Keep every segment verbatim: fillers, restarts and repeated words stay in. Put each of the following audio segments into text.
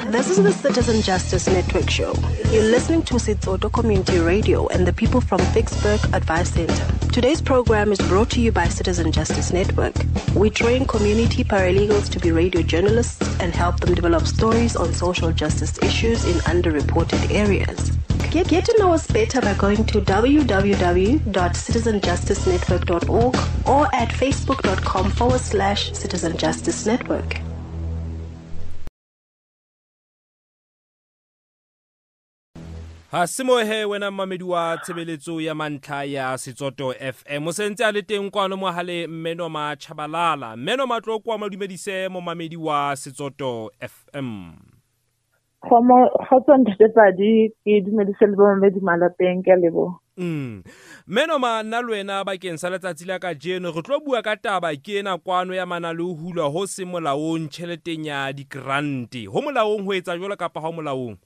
This is the Citizen Justice Network show. You're listening to Sitsoto Community Radio and the people from Vicksburg Advice Center. Today's program is brought to you by Citizen Justice Network. We train community paralegals to be radio journalists and help them develop stories on social justice issues in underreported areas. Get, get to know us better by going to w w w dot citizen justice network dot org or at facebook.com forward slash Citizen Justice Network. Ha simo he wena mamedi wa tshebeletso ya mantlha ya Sitsoto F M mo sentse a le teng kwano mo hale mmeno ma Chabalala mmeno matlo kwa madumedise mo mamedi wa Sitsoto F M. Khomo khotso ntate padi ke dumedise le bo mamedi malapeng ke lebo. Mm. Meno ma nna lwena bakeng sa letsatsi la ka jeno re tlo bua ka taba ke ena kwano ya mana le ho hulwa ho se molaong tšheleteng ya di grant ho molaong ho etsa jwalo kapa ha molaong.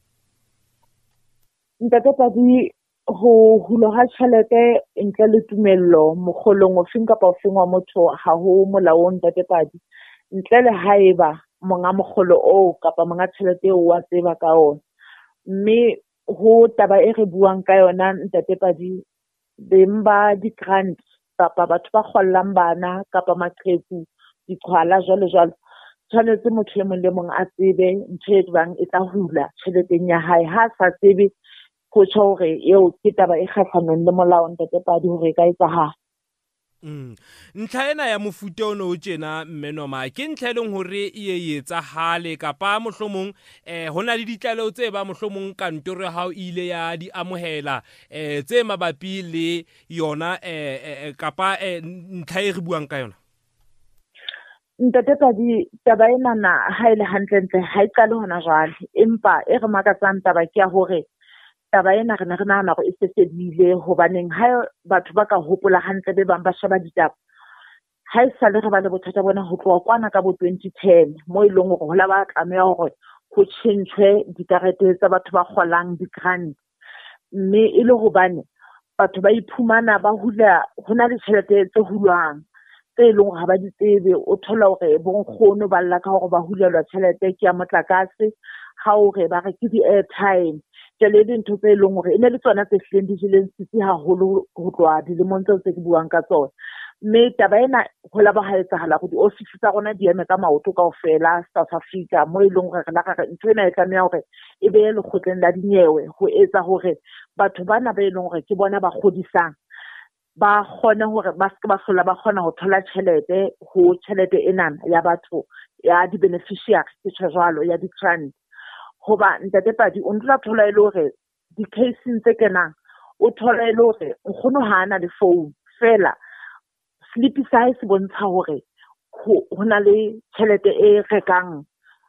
Ntate padi ho hulwa ha tšhelete ntle le tumello mogolong o feng kapa o feng wa motho ha ho molaong ntate padi ntle le haeba monga mogolo o kapa monga tšhelete o wa tseba ka ona mme ho taba e re buang ka yona ntate padi bemba di grant kapa batho ba kgollang bana kapa maqheku diqhwala jwale jwale tshwanetse motho e mong le mong a tsebe ntho e bang e tla hula tšheleteng ya hae ha sa tsebe go tsho hore eo ke taba e kgahlanong le molao ntate padi hore ka etsahala. Mm. Ntlha ena ya mofuta ono o tjena mmenoma ke ntlha e leng hore e etsa hale kapa mohlomong eh hona le ditlaleho tse ba mohlomong kantoro ha o ile ya di amohela eh tse mabapi le yona eh kapa eh ntlha e re buang ka yona. Ntate padi taba ena na ha ile hantle ntle ha e qale hona jwale empa e re makatsang taba ke ya hore taba ena re ne re nahana hore e se sedile hobaneng ha batho ba ka hopola hantle be bang ba sheba ditaba ha e sa le re ba le bothata bona ho tloha kwana ka bo twenty ten mo ileng hore ho la ba tlameha hore ho tjhentjhwe dikarete tsa batho ba kgolang di-grant mme e le hobane batho ba iphumana ba hula hona le tjhelete tse hulwang tse leng ha ba di tsebe o thola hore bonkgono ba lla ka hore ba hulelwa tjhelete ke ya motlakase ha hore ba re ke di-airtime jale le ntho tse leng hore e ne le tsona tse hleng di jeleng sitse haholo ho tloha dilemong tseo tse ke buang ka tsona mme taba ena ho la ba ha etsahala go di-office tsa rona di eme ka maoto kaofela South Africa mo e leng hore re la ka ntho ena e tlameha hore e be le kgotleng la dinyewe ho etsa hore batho bana ba e leng hore ke bona ba kgodisang ba kgone hore ba se ba hlola ba kgona ho thola tjhelete ho tjhelete enana ya batho ya di-beneficiary ke jwalo ya di-grant hoba ntate padi o ntla thola ile hore di-casing tse kenang o thola ile hore nkgono ha ana le phone fela sleepy size se bontsha hore ho na le tjhelete e rekang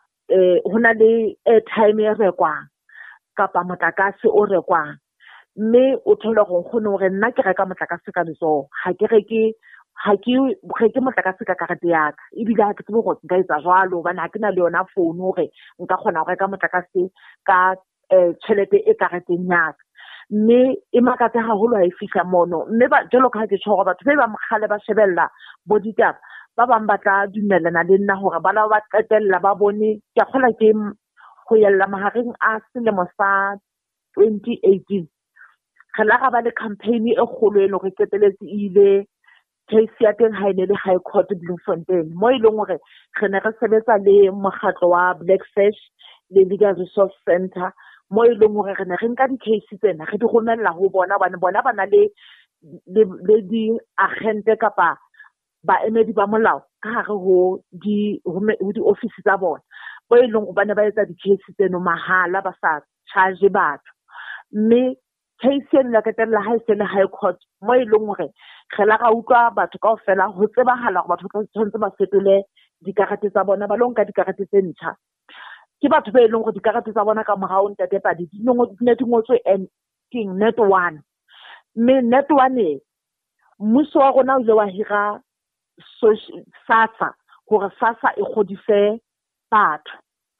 eh hona le airtime e rekwang kapa motlakase o rekwang mme o thola go nkgono hore nna ke reka motlakase ka letsoho ha ke reke ha ke reke motlakase ka karete ya ka ebile ha ke tsebe go nka etsa jwalo hobane ha ke na le yona phone hore nka kgona go reka motlakase ka tjhelete e kareteng ya ka mme e makatsa haholo ha e fihla mono mme ba jalo ka ha ke tshwara batho ba ba mkhale ba shebella bo ditaba ba bang ba tla dumellana le nna hore ba la ba qetella ba bone ke kgola ke ho yella mahareng a selemo sa twenty eighteen re la ga ba le campaign e kgolo e leng re qeteletse ile case ya teng ha ine le High Court Bloemfontein mo ileng hore re ne re sebetsa le mokgatlo wa Blackfish le Legal Resource Center mo ileng hore re ne re nka di-case tsena re di romella ho bona bana bona bana le le di agente kapa baemedi ba molao ka hare ho di ho di-office tsa bona bo ileng go bana ba etsa di-case tseno mahala ba sa charge batho mme case e la ketella ha se le High Court mo ileng hore re la ga utlwa batho kaofela ho tsebahala hore batho ba tshwanetse ba fetole dikarete tsa bona ba lonka dikarete tse ntjha ke batho ba ileng hore dikarete tsa bona ka morao ntate padi di ne di ngotswe and king net one mme net one mmuso wa rona o ile wa hira SASSA hore SASSA e godise batho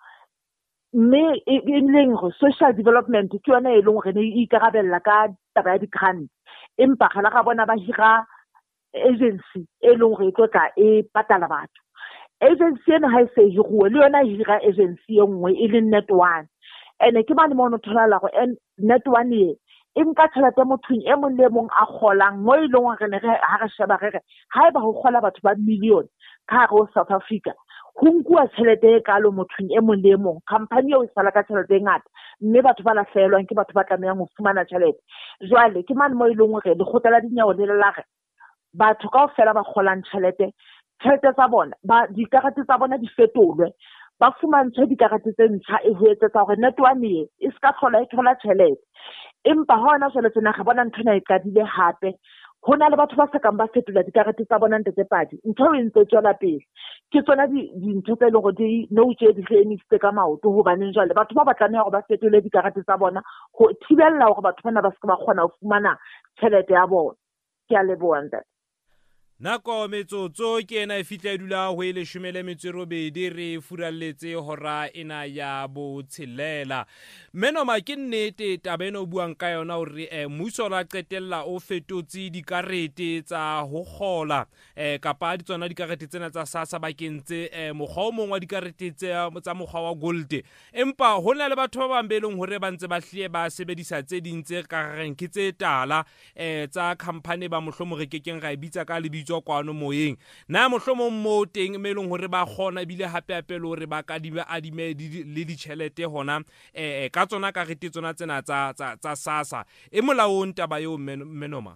mme e leng go social development ke yona e leng gore ne e ikarabella ka taba ya di-grant empa ga la ga bona ba hira agency e leng gore e tlotla e patala batho agency ena ha e se hiruwe le yona hira agency e nngwe e le Net one ene ke mane mo no thola go Net one e e nka tšhelete mothong e mong le mong a golang mo e leng gore ne re ha re sheba re re ha e ba go gola batho ba million ka go South Africa go nkua tšhelete e kalo mothong e mong le mong company o sala ka tšhelete e ngata mme batho ba la felwa ke batho ba tlameang go fumana tšhelete jwale ke mane mo e leng gore le gotela dinyawo le la re batho ka ofela ba golang tšhelete tšhelete tsa bona ba dikarate tsa bona di fetolwe ba fumantshwe dikarate tse ntsha e ho etsetsa gore Net one e e ska tlhola e thola tšhelete empa hona jwale tsena ga bona ntho na e qadile hape hona le batho ba sa kang ba fetola dikarate tsa bona ntse padi ntho e ntse tswela pele ke tsona di dintho tse leng gore di no tse di tse ka maoto ho baneng jwale batho ba batlang gore ba fetole dikarate tsa bona go thibella gore batho bana ba se ba kgona ho fumana tšhelete ya bona ke a leboha ntate. Nako metsotso ke ena e fitla dula ho ile shumele metsero bedi re furalletse hora ena ya bo tshelela menoma ke nnete tabeno buang ka yona hore eh, mmuso la qetella o fetotse dikarete tsa ho gola eh, kapa di tsona dikarete tsena tsa SASSA ba kentse eh, mokgwa o mongwe wa dikarete tsa mokgwa wa gold empa hona le batho ba bambeleng hore ba ntse ba hlie ba sebedisa tse ding tse ka reng ke tse tala eh, tsa company ba mohlomo re kekeng ra bitsa ka lebitso kwano moyeng na mohlomo mo teng melong hore ba gona bile hape hape le hore ba ka di ba adime le ditšhelete hona eh ka tsona ka rete tsona tsena tsa tsa tsa SASSA e molaong taba yo menoma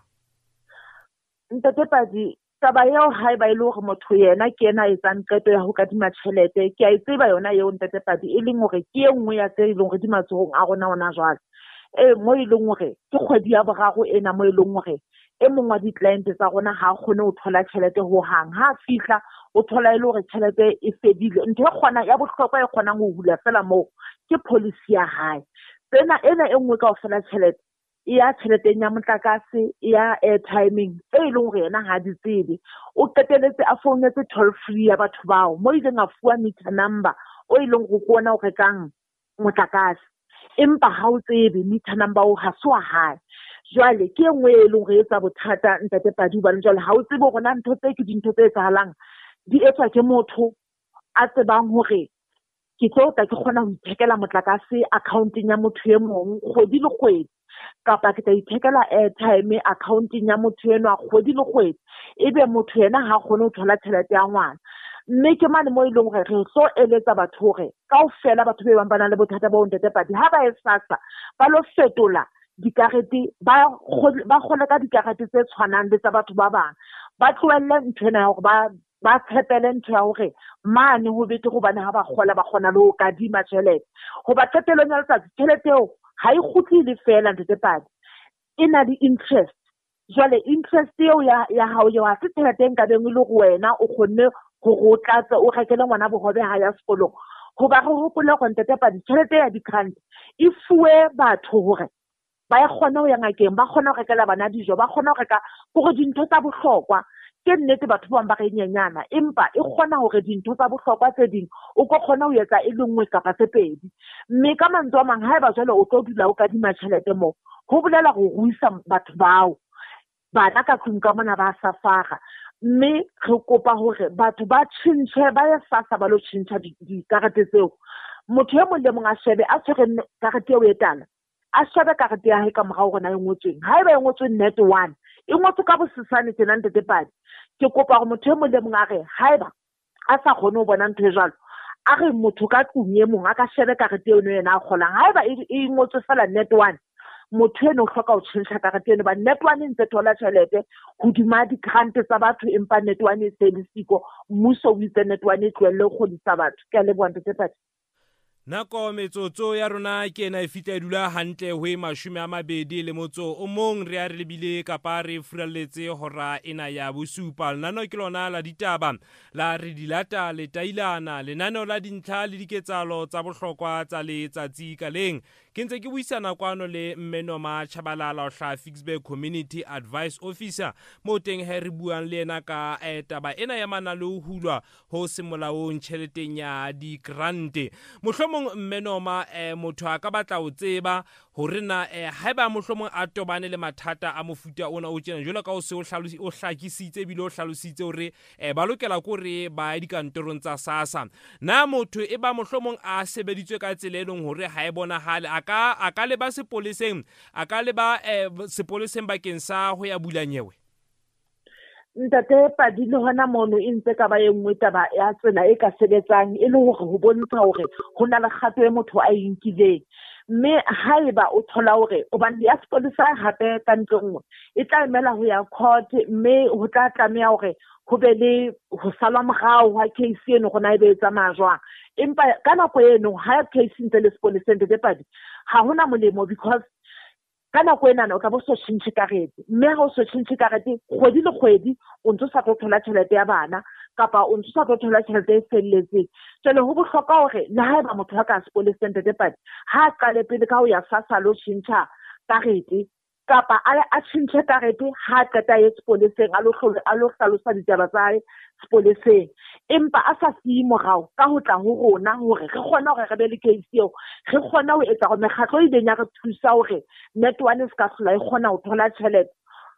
ntate padi taba eo ha e ba ile hore motho yena ke ena e tsang qeto ya ho kadima tšhelete ke a tseba yona eo ntate padi e leng hore ke e nngwe ya tse ileng hore di matsohong a rona ona jwale e mo ileng hore ke kgwedi ya boraro ena mo ileng hore e mong wa di-client tsa rona ha kgone ho thola tšhelete ho hang ha fihla o thola ile hore tšhelete e fedile ntho e kgona ya bohlokwa e kgonang ho hula fela moo ke policy ya hae tsena ena e nngwe ka ofela tšhelete e ya tšheleteng ya motlakase e ya airtiming e leng hore yena ha di tsebe o qeteletse a founetse toll free ya batho bao mo ileng a fuwa meter number o ileng go kona o rekang motlakase empa ha o tsebe meter number o ha se wa hae jwale ke engwe e leng re etsa bothata ntate padi ba jwale ha o tsebe gona ntho tse ke dintho tse etsahalang di etswa ke motho a tsebang hore ke tlo ta ke kgona ho ithekela motlakase accounting ya motho e mong kgwedi le kgwedi kapa ke tla ithekela airtime accounting ya motho eno a kgwedi le kgwedi ebe motho yena ha kgone ho thola tšhelete ya ngwana mme ke mane mo ileng gore re so eletsa batho hore kaofela batho be bang bana le bothata bo ntate padi ha ba e SASSA ba lo fetola dikarete ba ba gona ka dikarete tse tshwanang le tsa batho ba bang ba tloelle ntho ena hore ba ba tshepele ntho ya hore mane ho bete go bana ha ba gola ba gona le ho kadima tšhelete go ba qetelong ya letsatsi tšhelete eo ha e kgutlile fela ntate padi e na le interest jwale interest eo ya ya hao ya ha se tšhelete nka beng le go wena o kgonne go go tlatsa o rekele ngwana bohobe ha ya sekolong go ba go hopole go ntate padi tšhelete ya di-grant e fuwe batho hore ba ya kgona ho ya ngakeng ba kgona ho rekela bana dijo ba kgona ho reka gore dintho tsa bohlokwa ke nnete batho ba ba re nyenyana empa e kgona hore dintho tsa bohlokwa tse ding o go kgona ho etsa e le nngwe kapa tse pedi mme ka mantswe a mang ha eba jwale o tlo dula o kadima tšhelete mo ho bolela go ruisa batho bao bana ka tlung ka mona ba safara mme re kopa hore batho ba tšhintšhe ba ya SASSA ba lo tšhintšha dikarete tseo motho e mong le mong a shebe a tshwere karete eo e tala a shebe karete ya hae ka morao gona e ngotsweng ha eba e ngotsweng Net one e ngotswe ka bosesane tjena ntate padi ke kopa gore motho e mong le mong a re ha eba a sa kgone ho bona ntho e jwalo a re motho ka tlung e mong a ka shebe karete eno yena a kgolang ha eba e ngotswe fela Net one motho eno o hloka ho tšhentšha karete eno ba Net one e ntse thola tšhelete hodima di-grant tsa batho empa Net one e se le siko mmuso o itse Net one e tlohelle go godisa batho ke a leboha ntate padi. Nako metsotso ya rona ke ena e fitla dula hantle ho mashome a mabedi le motso o mong re a re lebile kapa re furalletse hora ena ya bosupa lenano ke lona la ditaba la re dilata le tailana lenano la dintlha le diketsalo tsa bohlokwa tsa letsatsi ka leng ke ntse ke buisana kwano le Mmenoma Chabalala o hla Ficksburg Community Advice Officer mo teng he re buang le ena ka taba ena ya manalo hulwa ho semolaong tšheleteng ya di grant mohlomong mohlomong Mmenoma eh, motho a ka batla o tseba hore na eh, haeba mohlomong a tobane le mathata a mofuta ona o tjena jwalo ka o se o hlalosi o hlakisitse bile o hlalositse hore eh, ba lokela ko re ba dikantorong tsa SASSA na motho e ba mohlomong a sebeditswe ka tsela e leng hore ha e bonahale a ka a ka le ba sepoleseng a ka le ba eh, sepoleseng bakeng sa ho ya bulanyewe ntate Padile hona mono e ntse ka ba e nngwe taba ya tsela e ka sebetsang e le hore ho bontsha hore ho na le kgato e motho a inkileng mme haeba o thola hore o ba ya sepolesa hape ka ntlong e tla emela ho ya court mme ho tla tlameha hore ho be le ho salwa morao ha case eno gona e be etsa majwa empa ka nako eno ha case ntse le sepoleseng de padi ha hona molemo because kana ko enana o ka bo so tshintse karete mme ha o so tshintse karete kgwedi le kgwedi o ntse sa tlo thola tšhelete ya bana kapa o ntse sa tlo thola tšhelete e felletseng jale ho bohlokwa hore le ha eba motho a ka sepoleseng de padi ha qale pele ka ho ya SASSA lo tshintsa karete kapa a tshintse karete ha qeta ye sepoleseng a lo hlole a lo hlalosa ditaba tsa sepoleseng empa a sa siye morao ka ho tla ho rona hore re kgona hore re be le case eo re kgona ho etsa gore mekgatlo e ileng ya re thusa hore net one se ka hlola e kgona ho thola tšhelete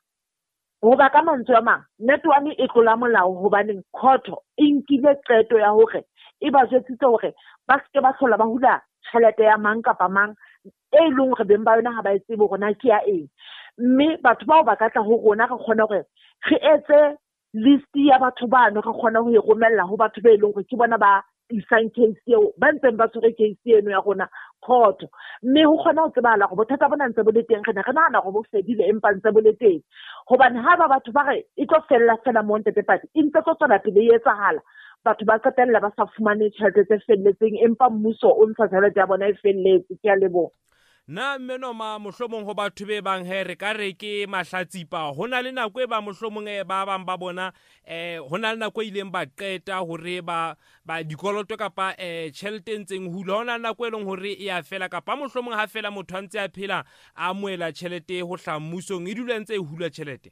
hoba ka mantswe a mang net one e tlola molao hobaneng khotho e nkile qeto ya hore e ba jetsitse hore ba se ba hlola ba hula tšhelete ya mang kapa mang e leng hore beng ba yona ha ba e tsebe hore na ke ya eng mme batho bao ba ka tla ho rona re kgona hore re etse list ya batho bano re kgona ho e romella ho batho ba e leng hore ke bona ba isang case eo ba ntseng ba tshwere case eno ya rona court mme ho kgona ho tsebahala gore bothata bona ntse bo le teng re ne re nahana gore bo fedile empa ntse bo le teng hobane ha ba batho ba re e tlo fella fela mo ntate pati e ntse tlo tswela pele e etsahala batho ba qetella ba sa fumane tjhelete tse felletseng empa mmuso o ntsha tjhelete ya bona e felletse ke a leboha na Mmenoma mohlomong ho batho be bang he re ka re ke mahlatsipa hona le nako e ba mohlomong e ba bang ba bona eh hona le nako ileng ba qeta hore ba ba dikoloto kapa eh tjhelete ntseng hula hona nako e leng hore e ya fela kapa mohlomong ha fela motho a ntse a phela a moela tjhelete ho hla mmusong e dula ntse e hula tjhelete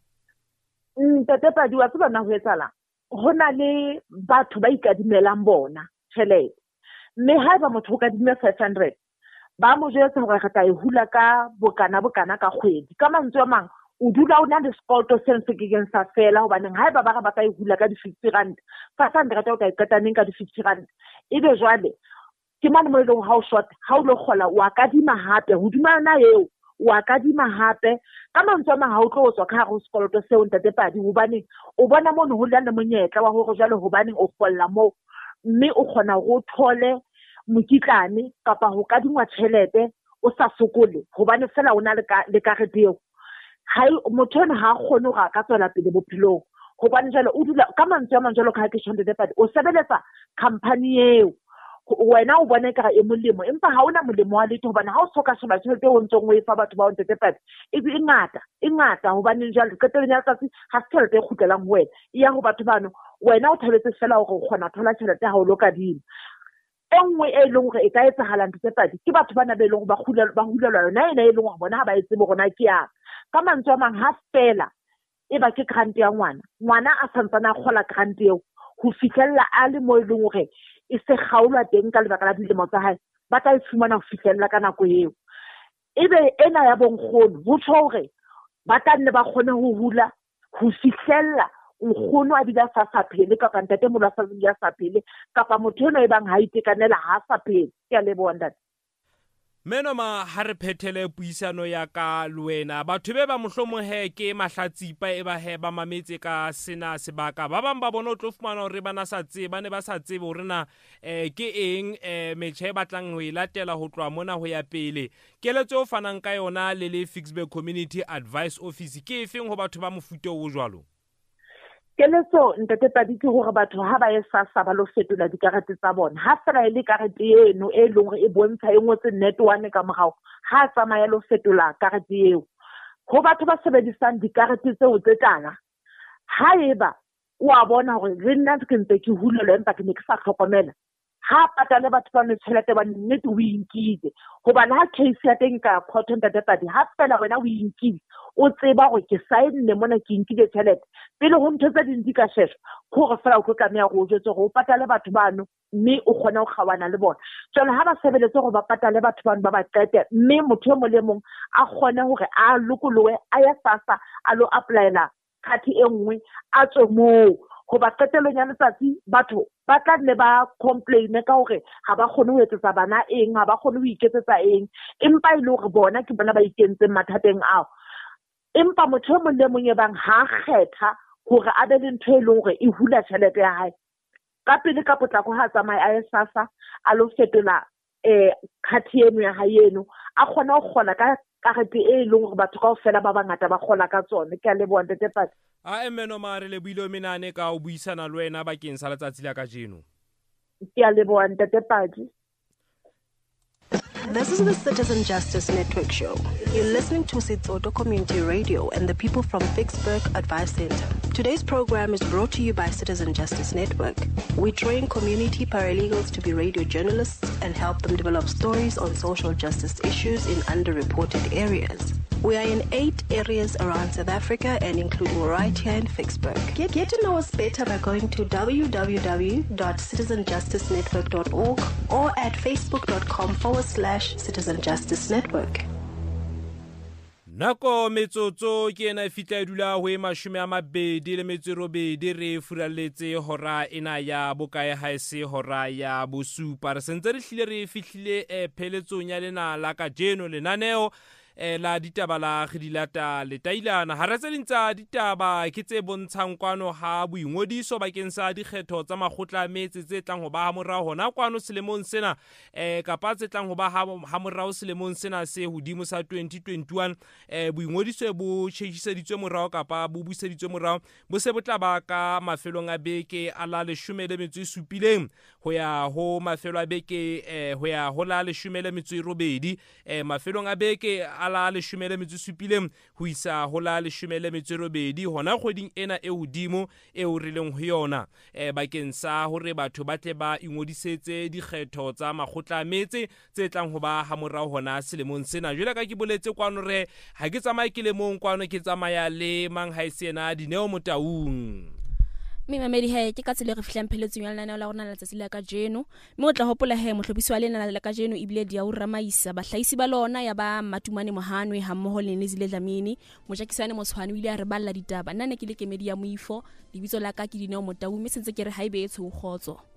ntate Padi wa tseba na ho etsala hona le batho ba ikadimelang bona tjhelete mme ha ba motho o kadime five hundred ba mo jetsa hore re tla e hula ka bokana bokana ka kgwedi ka mantswe a mang o dula o na le sekoloto se se kekeng sa fela hobaneng haeba ba re ba ka e hula ka di fifty rand five hundred o ka e qataneng ka di fifty rand ebe jwale ke mane mo le ha o short ha o lo kgola wa kadima hape hodima na eo wa kadima hape ka mantswe a mang ha o tlo tswa ka hare ho sekoloto seo ntate Padi hobaneng o bona mono ho le monyetla wa hore jwale hobaneng o kgolla mo mme o kgona go thole mokitlane kapa ho kadingwa tjhelete o sa sokole hobane fela o na le karete eo ha motho ena ha kgone go ka tswela pele bophelong hobane jalo o dula ka mantswe a mang jalo ka ke tshwantse Padi o sebeletsa company eo wena o bona ka e molemo empa ha ona molemo wa letho hobane ha o soka sheba tjhelete o ntse o e fa batho ba o ntse Padi e be ngata e ngata hobane jalo ka tele ya tsatsi ha tjhelete e khutlelang ho wena e ya ho batho bano wena o thabetse fela hore o kgona thola tjhelete ha o lo kadima engwe e leng hore e ka etsahala ntse Padi ke batho bana be leng ba hulelwa ba hulelwa yona ena e leng hore bona ha ba etse bo rona ke ya ka mantswe a mang ha fela e ba ke grant ya ngwana ngwana a santsana a kgola grant eo ho fihlella a le mo e leng hore e se kgaolwa teng ka lebaka la dilemo tsa hae ba tla e fumana ho fihlella ka nako eo ebe ena ya bonkgono ho tsho hore ba tla nne ba kgone ho hula ho fihlella nkgono a dila sa sa phele kapa ntate mola sa dila sa phele kapa motho eno e bang ha itekanela ha sa phele ke a leboha ntate Mmenoma ha re phethele puisano ya ka lwena batho be ba mohlomong he ke mahlatsipa e ba he ba mametse ka sena sebaka ba bang ba bona o tlo fumana hore bana sa tsebe ba ne ba sa tsebe hore na eh ke eng eh metjhe batlang ho ilatela ho tloa mona ho ya pele keletso o fanang ka yona le le Ficksburg Community Advice Office ke efeng ho batho ba mofuto o jwalo keletso ntate Padi ke hore batho ha ba e SASSA ba lo fetola dikarete tsa bona ha fela ile karete eno e leng hore e bontsha e ngotse net one ka morao ha tsamaya lo fetola karete eo ho batho ba sebedisang dikarete tseo tse tala ha eba o a bona hore le nna ke ntse ke hulelwa empa ke ne ke sa hlokomela ha patale batho ba ne tšhelete ba nnete o inkile hobane ha case ya teng ka court ntate ha fela wena o inkile o tseba gore ke saenne mona ke inkile tšhelete pele go ntho tse dintsi ka sheshe gore fela o tlo tlameya go jetse go patale batho bano mme o kgona go kgawana le bona jalo ha ba sebeletse go ba patale batho bano ba ba qete mme motho mo le mong a kgone gore a lokolowe a ya sasa a lo applyela khathi e nngwe a tswe moo go ba qetelong ya letsatsi batho ba tla nne ba complain ka gore ha ba kgone ho etsetsa bana eng ha ba kgone ho iketsetsa eng empa ile gore bona ke bona ba ikentseng mathateng ao empa motho mo le mong e bang ha kgetha gore a be le ntho e leng gore e hula tšhelete ya hae ka pele ka potlako ha tsamaya a sasa a lo fetola eh khathi eno ya hae eno a kgona go gola ka karete e leng gore batho kaofela ba bangata ba gola ka tsone ke a le bona Ntate a emeno mare le buile menane ka o buisana le wena bakeng sa letsatsi la ka jeno ke a le bona Ntate. This is the Citizen Justice Network show. You're listening to Sitsoto Community Radio and the people from Vicksburg Advice Center. Today's program is brought to you by Citizen Justice Network. We train community paralegals to be radio journalists and help them develop stories on social justice issues in underreported areas. We are in eight areas around South Africa and including right here in Vicksburg. Get, get to know us better by going to w w w dot citizen justice network dot org or at facebook.com forward slash Citizen Justice Network. Nako metsotso ke ena fitla edula ho e mashome a mabedi le metso e robedi re furalletse hora ena ya bokae ha ese hora ya bosupa re sentse re hlile re fihlile e pheletsong ya lena la ka jeno lenaneo e la ditaba la khidilata le tailana ha re tselintsa ditaba ke tse bontshang kwano ha boingodiso bakeng sa dikgetho tsa makgotla a metse tse tlang ho ba ha morao hona kwano selemong sena e kapa tse tlang ho ba ha morao selemong sena se hodimo sa twenty twenty-one e boingodiso bo tjhehiseditswe morao kapa bo buseditswe morao bo se botla ba ka mafelong a beke a la leshome le metso e supileng ho ya ho mafelo a beke e ho ya ho la leshome le metso e robedi e mafelong a beke ala leshome le metso supileng ho isa ho la leshome le metso robedi hona kgweding ena e hodimo e o rileng ho yona e bakeng sa hore batho ba tle ba ingodisetse dikgetho tsa makgotla a metse tse tlang ho ba ha morao hona selemong sena jwale ka ke boletse kwano re ha ke tsamaya ke le mong kwano ke tsamaya le mang ha isena Dineo Motaung Me mamedi he ke ka tsele re fihlang pheletsong ya lenaneo la rona la tsatsi la ka jeno me o tla hopola he mohlopisi wa lenaneo la ka jeno ibile dia o ramaisa bahlahisi ba lona ya ba Matumane Mohanwe ha mmoho le Nezile Dlamini Mojakisane Motshwane o ile a re balla ditaba nna ne ke le kemedi ya moifo lebitso la ka ke Dineo Motaung me sentse ke re haebe e tsho khotso